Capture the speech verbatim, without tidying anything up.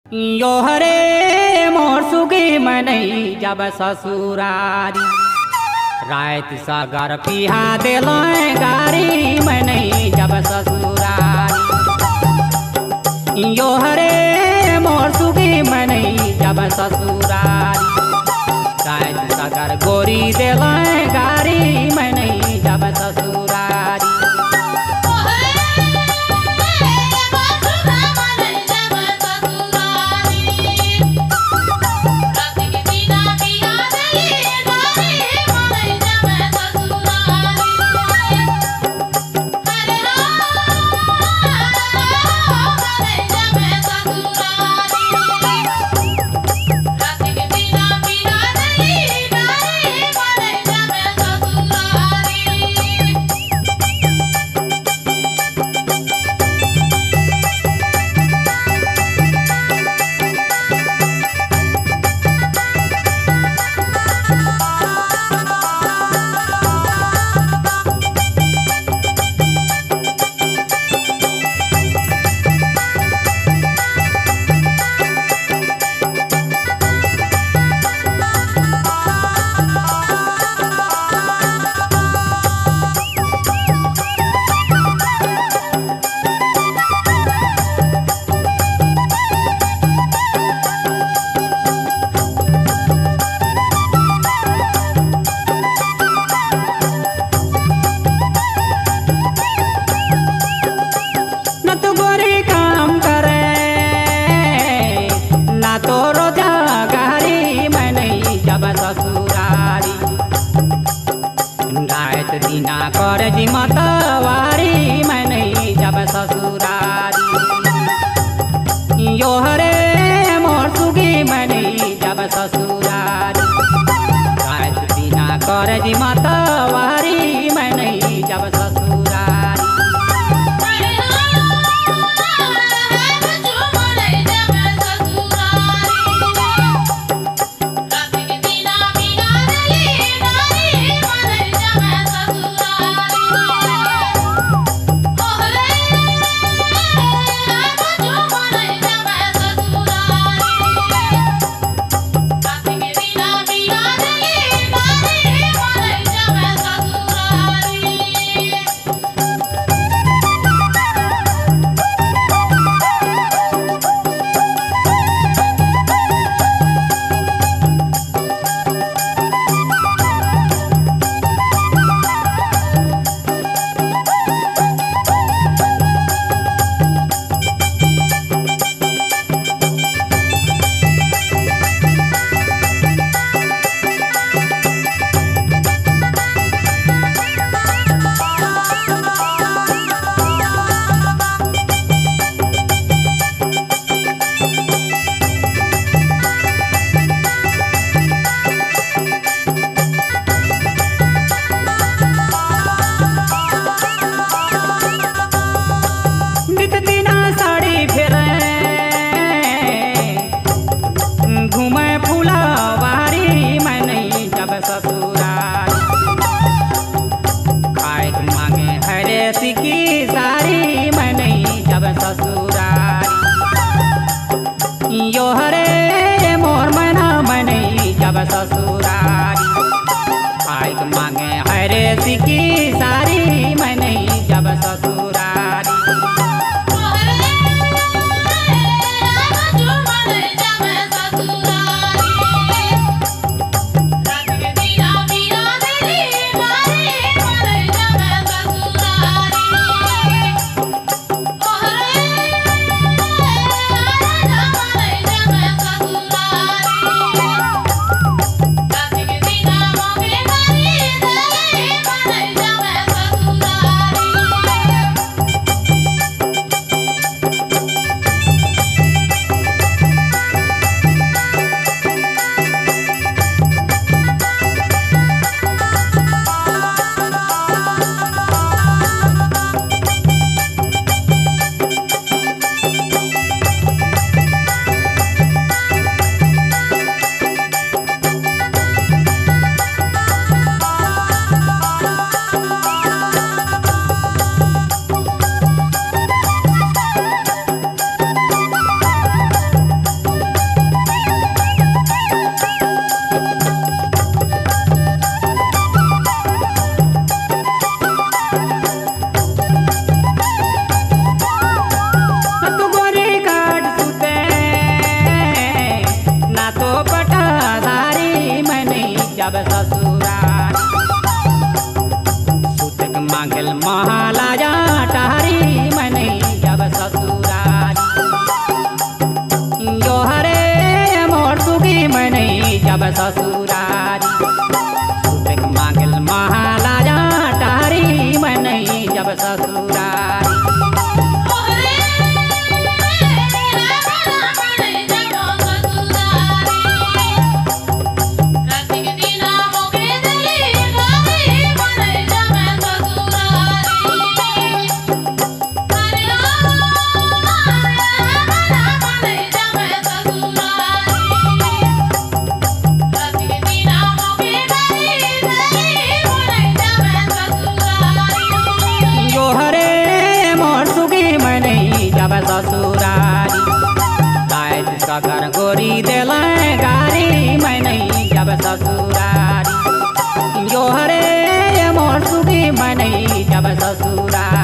यो हरे मोर सुगी मनई जब ससुरारी रात सागर पिहा दिल गारी मनई जब ससुरारी यो हरे मोर सुगी मनई जब ससुरारी रात सागर गोरी दिल गारी मनई जब ससुरारी दीना कर जी मतवारी मैं नहीं जब ससुरारी यो हरे मोर सुगी मैं नहीं जब ससुरारी रात दीना कर जी मतवारी मैं नहीं जब ससुरारी की सारी मैं नहीं जब ससुरारी यो हरे मोर मना मैं नहीं जब ससुरारी आइक मांगे हरे सिकी सारी मैं नहीं जब ससुरारी Bye. मांगल महालाजा टहरी मने जब ससुरारी यो हरे मोर सुखी मने जब ससुरारी सुख मांगल महालाजा टहरी मने जब ससुरारी जब ससुरारी ताय सगर गोरी दिल गारी मैं नहीं जब ससुरारी यो हरे मोर सुखी मैं नहीं जब ससुरारी।